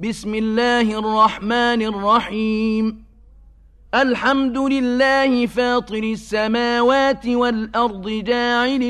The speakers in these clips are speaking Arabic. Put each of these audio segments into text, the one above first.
بسم الله الرحمن الرحيم. الحمد لله فاطر السماوات والأرض جاعل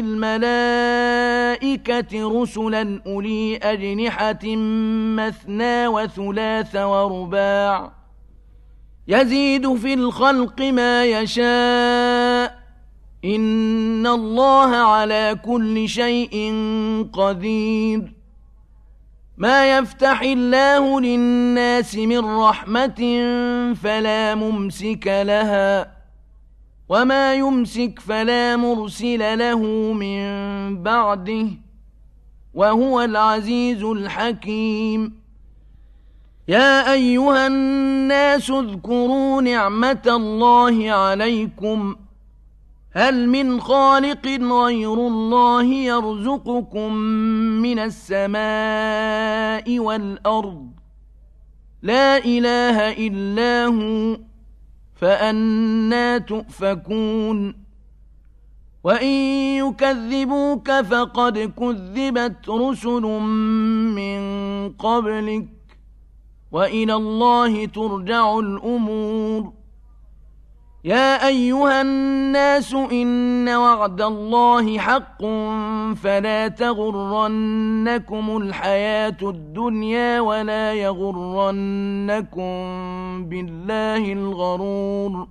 الملائكة رسلا أولي أجنحة مثنى وثلاث ورباع يزيد في الخلق ما يشاء إن الله على كل شيء قدير. ما يفتح الله للناس من رحمة فلا ممسك لها وما يمسك فلا مرسل له من بعده وهو العزيز الحكيم. يا أيها الناس اذكروا نعمة الله عليكم هل من خالق غير الله يرزقكم من السماء والأرض لا إله إلا هو فأنى تؤفكون. وإن يكذبوك فقد كذبت رسل من قبلك وإلى الله ترجع الأمور. يا أيها الناس إن وعد الله حق فلا تغرنكم الحياة الدنيا ولا يغرنكم بالله الغرور.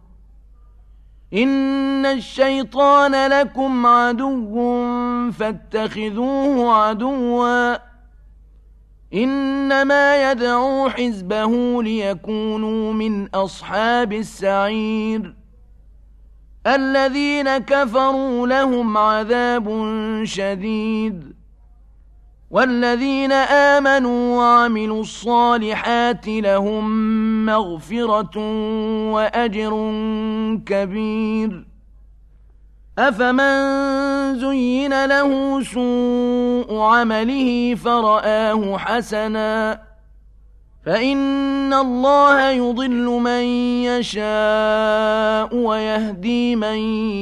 إن الشيطان لكم عدو فاتخذوه عدوا إنما يدعو حزبه ليكونوا من أصحاب السعير. الذين كفروا لهم عذاب شديد والذين آمنوا وعملوا الصالحات لهم مغفرة وأجر كبير. أفمن زين له سوء عمله فرآه حسنا فإن الله يضل من يشاء ويهدي من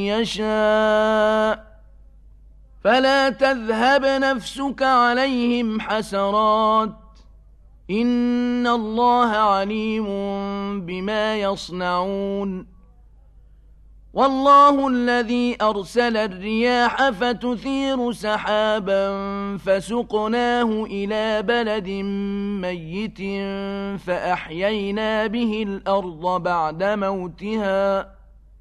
يشاء فلا تذهب نفسك عليهم حسرات إن الله عليم بما يصنعون. والله الذي أرسل الرياح فتثير سحابا فسقناه إلى بلد ميت فأحيينا به الأرض بعد موتها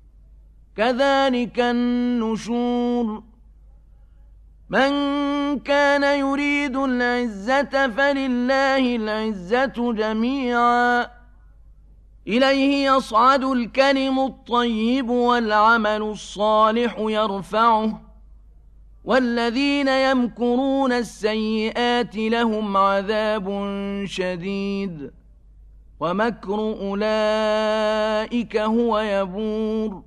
كذلك النشور. من كان يريد العزة فلله العزة جميعا إليه يصعد الكلم الطيب والعمل الصالح يرفعه والذين يمكرون السيئات لهم عذاب شديد ومكر أولئك هو يبور.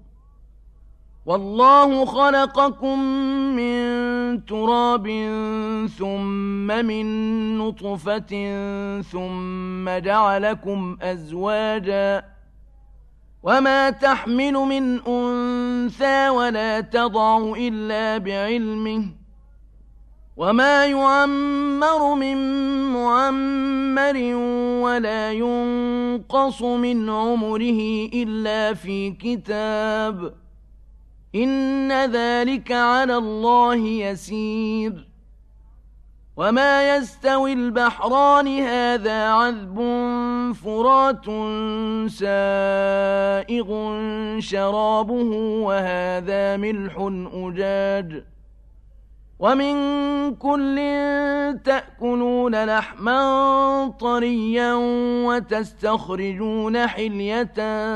والله خلقكم من تراب ثم من نطفة ثم جعلكم أزواجا وما تحمل من أنثى ولا تضع إلا بعلمه وما يعمر من معمر ولا ينقص من عمره إلا في كتاب إن ذلك على الله يسير. وما يستوي البحران هذا عذب فرات سائغ شرابه وهذا ملح أجاج ومن كل تأكلون لحما طريا وتستخرجون حلية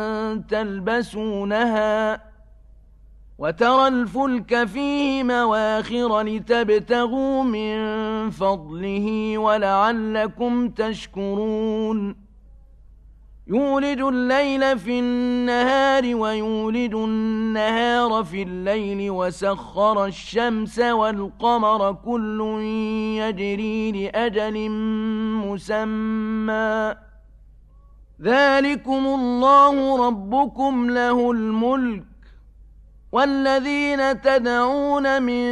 تلبسونها وترى الفلك فيه مواخر لتبتغوا من فضله ولعلكم تشكرون. يولج الليل في النهار ويولج النهار في الليل وسخر الشمس والقمر كل يجري لأجل مسمى ذلكم الله ربكم له الملك والذين تدعون من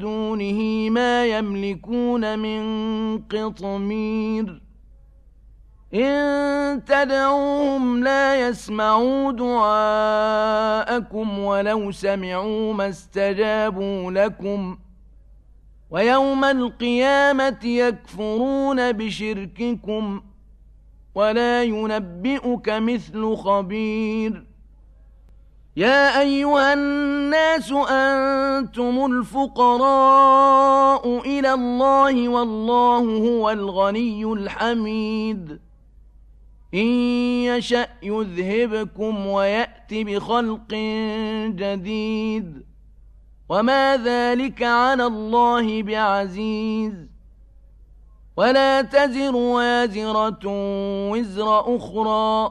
دونه ما يملكون من قطمير إن تدعوهم لا يسمعوا دعاءكم ولو سمعوا ما استجابوا لكم ويوم القيامة يكفرون بشرككم ولا ينبئك مثل خبير. يا أيها الناس أنتم الفقراء إلى الله والله هو الغني الحميد. إن يشأ يذهبكم ويأت بخلق جديد وما ذلك على الله بعزيز. ولا تزر وازرة وزر أخرى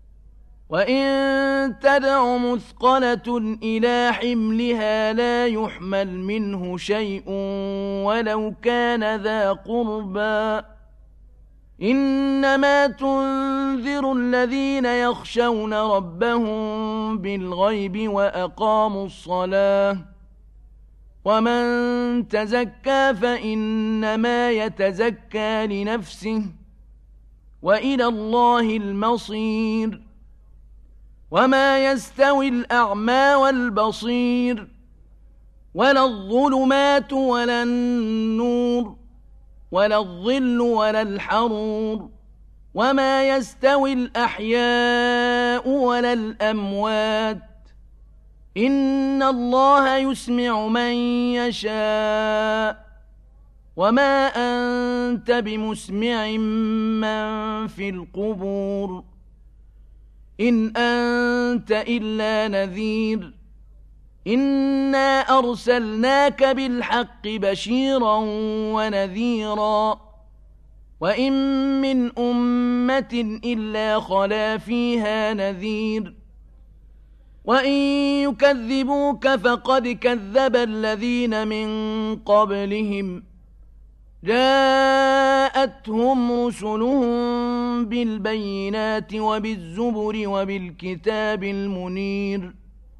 وإن تدع مثقلة إلى حملها لا يحمل منه شيء ولو كان ذا قربى. إنما تنذر الذين يخشون ربهم بالغيب وأقاموا الصلاة ومن تزكى فإنما يتزكى لنفسه وإلى الله المصير. وما يستوي الأعمى والبصير ولا الظلمات ولا النور ولا الظل ولا الحرور وما يستوي الأحياء ولا الأموات. إن الله يسمع من يشاء وما أنت بمسمع من في القبور إن أنت إلا نذير. إنا أرسلناك بالحق بشيرا ونذيرا وإن من أمة إلا خلا فيها نذير. وإن يكذبوك فقد كذب الذين من قبلهم جاءتهم رسلهم بالبينات وبالزبر وبالكتاب المنير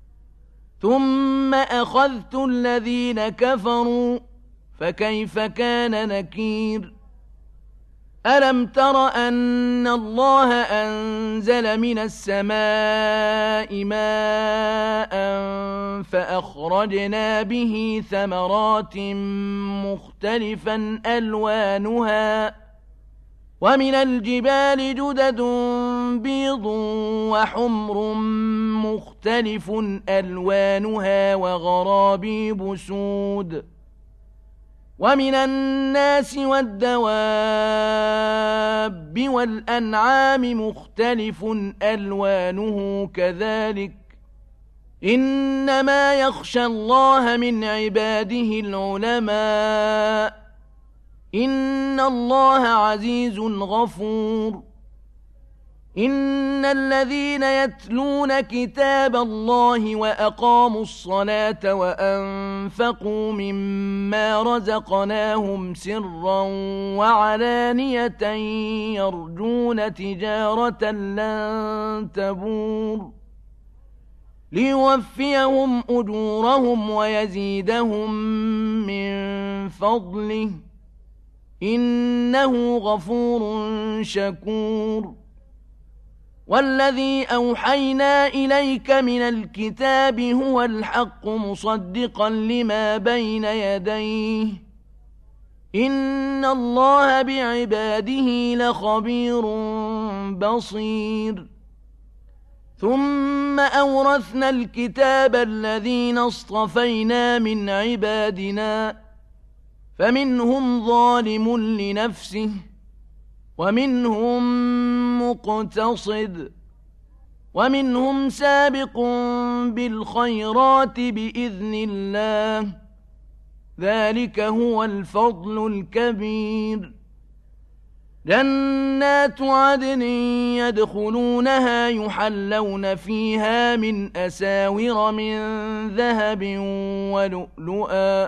ثم أخذت الذين كفروا فكيف كان نكير. ألم تر أن الله أنزل من السماء ماء فأخرجنا به ثمرات مختلفا ألوانها ومن الجبال جدد بيض وحمر مختلف ألوانها وغرابيب سود ومن الناس والدواب والأنعام مختلف ألوانه كذلك إنما يخشى الله من عباده العلماء إن الله عزيز غفور. إن الذين يتلون كتاب الله وأقاموا الصلاة وأنفقوا مما رزقناهم سرا وعلانية يرجون تجارة لن تبور ليوفيهم أجورهم ويزيدهم من فضله إنه غفور شكور. والذي أوحينا إليك من الكتاب هو الحق مصدقا لما بين يديه إن الله بعباده لخبير بصير. ثم أورثنا الكتاب الذين اصطفينا من عبادنا فمنهم ظالم لنفسه ومنهم مقتصد ومنهم سابق بالخيرات بإذن الله ذلك هو الفضل الكبير. جنات عدن يدخلونها يحلون فيها من أساور من ذهب ولؤلؤا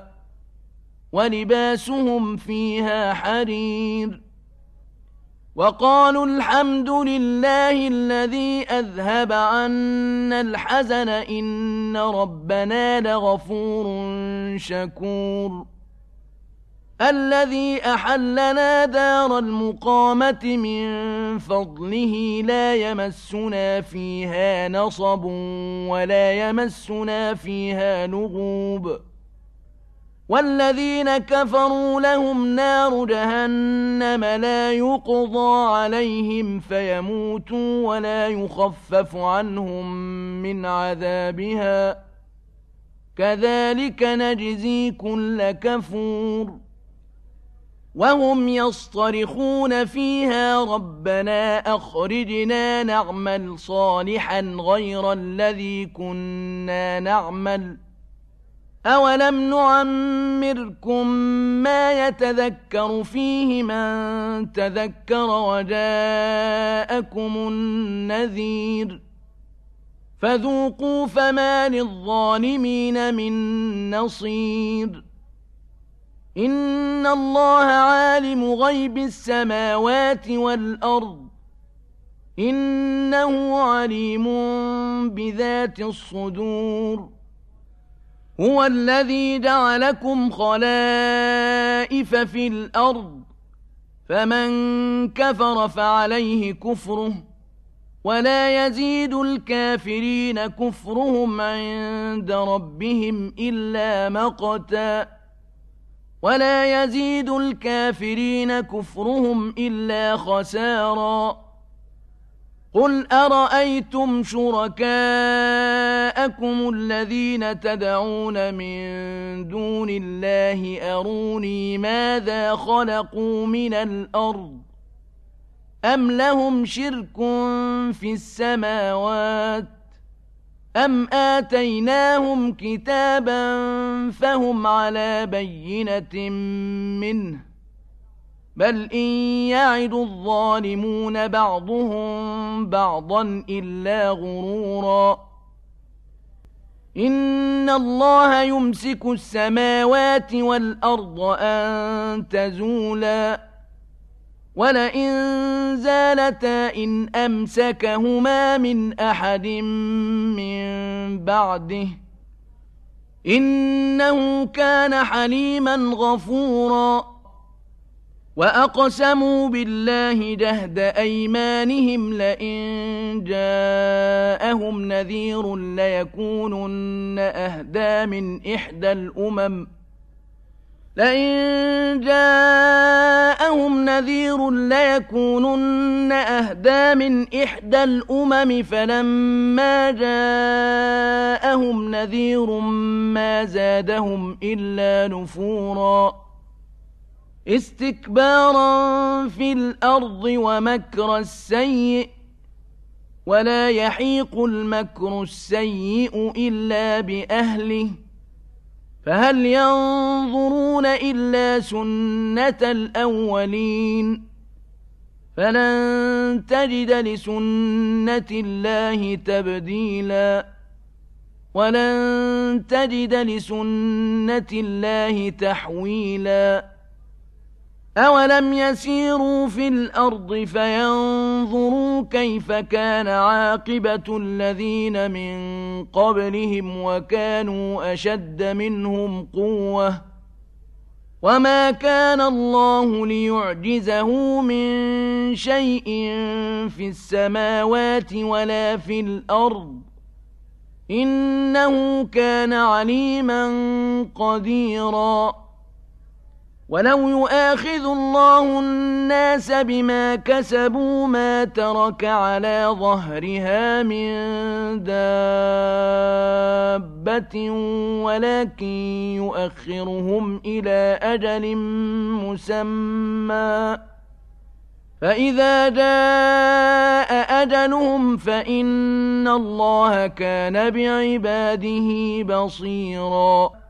ولباسهم فيها حرير. وقالوا الحمد لله الذي أذهب عنا الحزن إن ربنا لغفور شكور. الذي أحلنا دار المقامة من فضله لا يمسنا فيها نصب ولا يمسنا فيها لغوب والذين كفروا لهم نار جهنم لا يقضى عليهم فيموتوا ولا يخفف عنهم من عذابها كذلك نجزي كل كفور وهم يصطرخون فيها ربنا أخرجنا نعمل صالحا غير الذي كنا نعمل أولم نعمركم ما يتذكر فيه من تذكر وجاءكم النذير فذوقوا فما للظالمين من نصير إن الله عالم غيب السماوات والأرض إنه عليم بذات الصدور هو الذي جعلكم خلائف في الأرض فمن كفر فعليه كفره ولا يزيد الكافرين كفرهم عند ربهم إلا مقتا ولا يزيد الكافرين كفرهم إلا خسارا قل أرأيتم شركاءكم الذين تدعون من دون الله أروني ماذا خلقوا من الأرض أم لهم شرك في السماوات أم آتيناهم كتابا فهم على بينة منه بل إن يعد الظالمون بعضهم بعضا إلا غرورا إن الله يمسك السماوات والأرض أن تزولا ولئن زالتا إن أمسكهما من أحد من بعده إنه كان حليما غفورا وأقسموا بالله جهد أيمانهم لئن جاءهم نذير ليكونن أهدى من إحدى الأمم لئن جاءهم نذير ليكونن أهدى من إحدى الأمم فلما جاءهم نذير ما زادهم إلا نفورا استكبارا في الأرض ومكر السيء ولا يحيق المكر السيء إلا بأهله فهل ينظرون إلا سنة الأولين فلن تجد لسنة الله تبديلا ولن تجد لسنة الله تحويلا أولم يسيروا في الأرض فينظروا كيف كان عاقبة الذين من قبلهم وكانوا أشد منهم قوة وما كان الله ليعجزه من شيء في السماوات ولا في الأرض إنه كان عليما قديرا ولو يؤاخذ الله الناس بما كسبوا ما ترك على ظهرها من دابة ولكن يؤخرهم إلى أجل مسمى فإذا جاء أجلهم فإن الله كان بعباده بصيراً